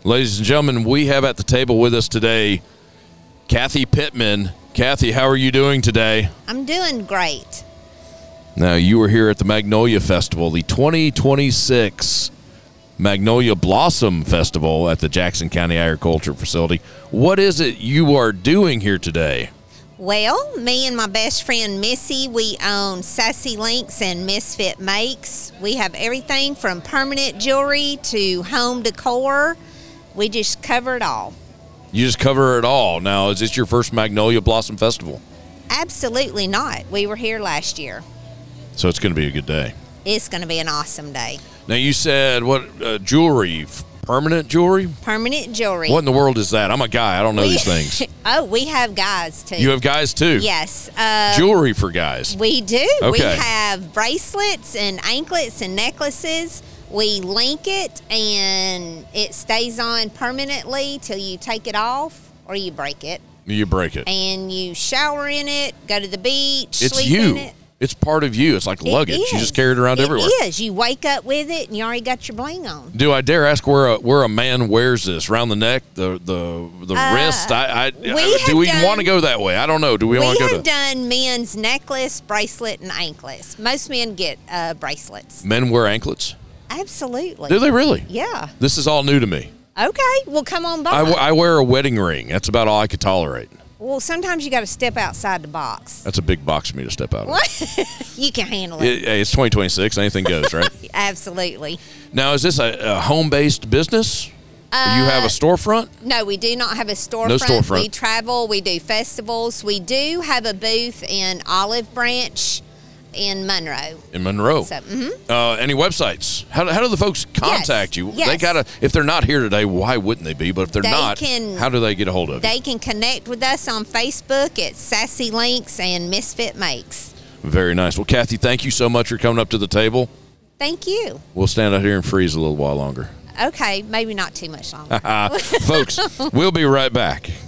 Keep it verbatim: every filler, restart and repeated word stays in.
Ladies and gentlemen, we have at the table with us today Kathy Pittman. Kathy, how are you doing today? I'm doing great. Now, you were here at the Magnolia Festival, the twenty twenty-six Magnolia Blossom Festival at the Jackson County Agriculture Facility. What is it you are doing here today? Well, me and my best friend Missy, we own Sassy Links and Misfit Makes. We have everything from permanent jewelry to home decor. We just cover it all. You just cover it all. Now, is this your first Magnolia Blossom Festival? Absolutely not. We were here last year. So it's going to be a good day. It's going to be an awesome day. Now, you said, what, uh, jewelry, permanent jewelry? Permanent jewelry. What in the world is that? I'm a guy. I don't know we, these things. Oh, we have guys, too. You have guys, too? Yes. Uh, Jewelry for guys? We do. Okay. We have bracelets and anklets and necklaces. We link it, and it stays on permanently till you take it off or you break it. You break it. And you shower in it, go to the beach, It's sleep you. in it. It's part of you. It's like luggage. It is. You just carry it around it everywhere. It is. You wake up with it, and you already got your bling on. Do I dare ask where a, where a man wears this? Around the neck, the the the Uh, wrist? I, I, we I do have we done- want to go that way? I don't know. Do we, We want to go have to done men's necklace, bracelet, and anklets. Most men get uh, bracelets. men wear anklets? Absolutely. Do they really? Yeah. This is all new to me. Okay. Well, come on by. I, w- I wear a wedding ring. That's about all I could tolerate. well, sometimes you got to step outside the box. That's a big box for me to step out of. What? You can handle it. It, hey, it's twenty twenty-six. Anything goes, right? Absolutely. Now, is this a, a home-based business? you have a storefront? No, we do not have a storefront. No storefront. We travel. We do festivals. We do have a booth in Olive Branch in Monroe. In Monroe. So, mhm. Uh, any websites? How, how do the folks contact you? Yes. They gotta. If they're not here today, why wouldn't they be? But if they're They not, can- how do they get a hold of you? They can connect with us on Facebook at Sassy Links and Misfit Makes. Very nice. Well, Kathy, thank you so much for coming up to the table. Thank you. We'll stand out here and freeze a little while longer. Okay, maybe not too much longer. Folks, we'll be right back.